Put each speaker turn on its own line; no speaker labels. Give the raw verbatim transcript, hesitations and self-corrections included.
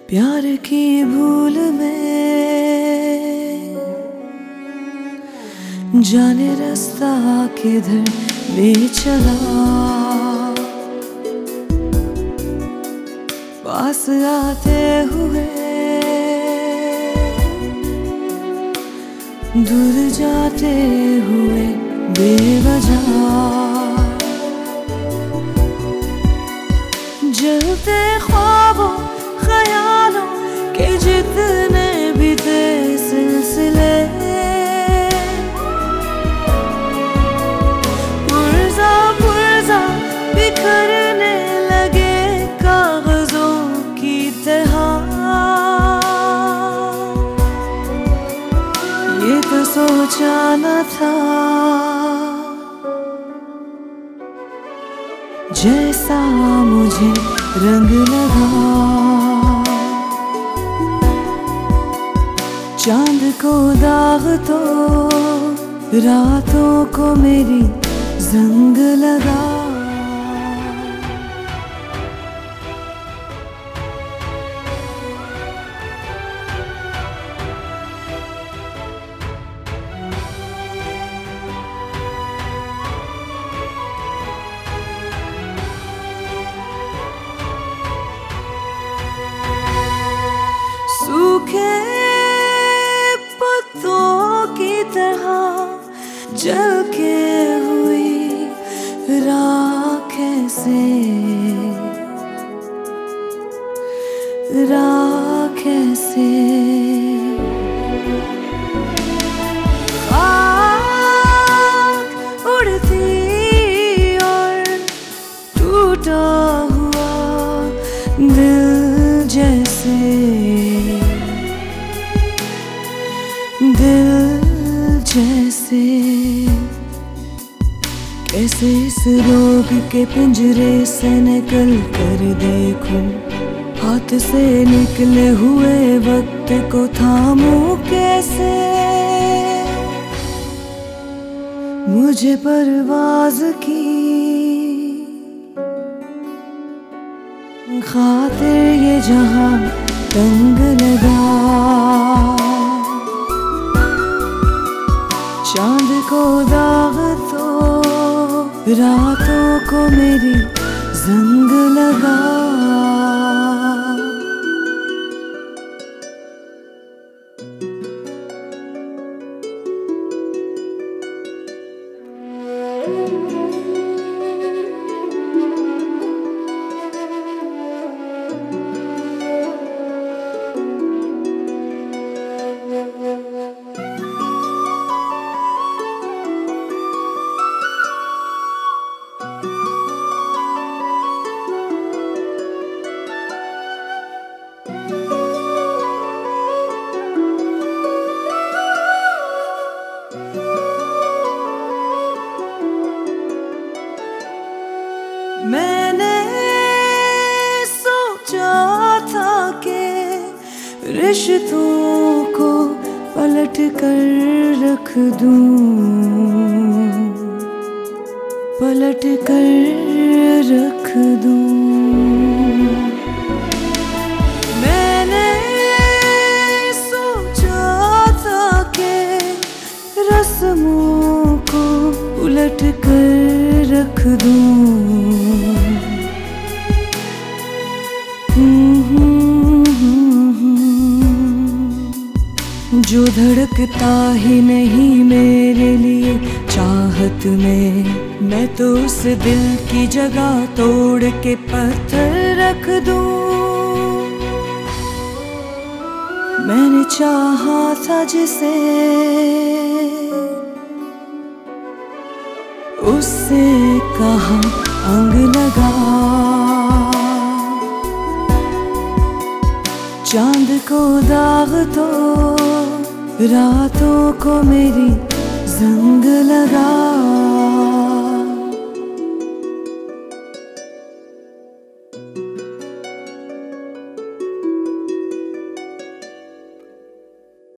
प्यार की भूल में जाने रास्ता किधर ले चला। पास आते हुए दूर जाते हुए बेवजह जलते ख्वाबों ख्यालों के जितने भी थे सिलसिले पुरजा पुरजा बिखरने लगे कागजों की तरह। ये तो सोचा न था जैसा मुझे रंग लगा। चांद को दाग तो रातों को मेरी जंग लगा। सूखे पत्तों की तरह जल के हुई राख से राख से खाक उड़ती और टूटा हुआ दिल जैसे दिल जैसे। कैसे इस रोग के पिंजरे से निकल कर देखूं, हाथ से निकले हुए वक्त को थामूं कैसे। मुझे परवाज की खातिर ये जहां तंग लगा। चांद को दाग तो रातों को मेरी जंग लगा। मैंने सोचा था कि रिश्तों को पलट कर रख दूं, पलट कर रख दूं। मैंने सोचा था कि रस्मों को उलट कर रख दूं। जो धड़कता ही नहीं मेरे लिए चाहत में, मैं तो उस दिल की जगह तोड़ के पत्थर रख दूं। मैंने चाहा था जिसे उससे कहा अंग लगा। चांद को दाग तो रातों को मेरी जंग लगा।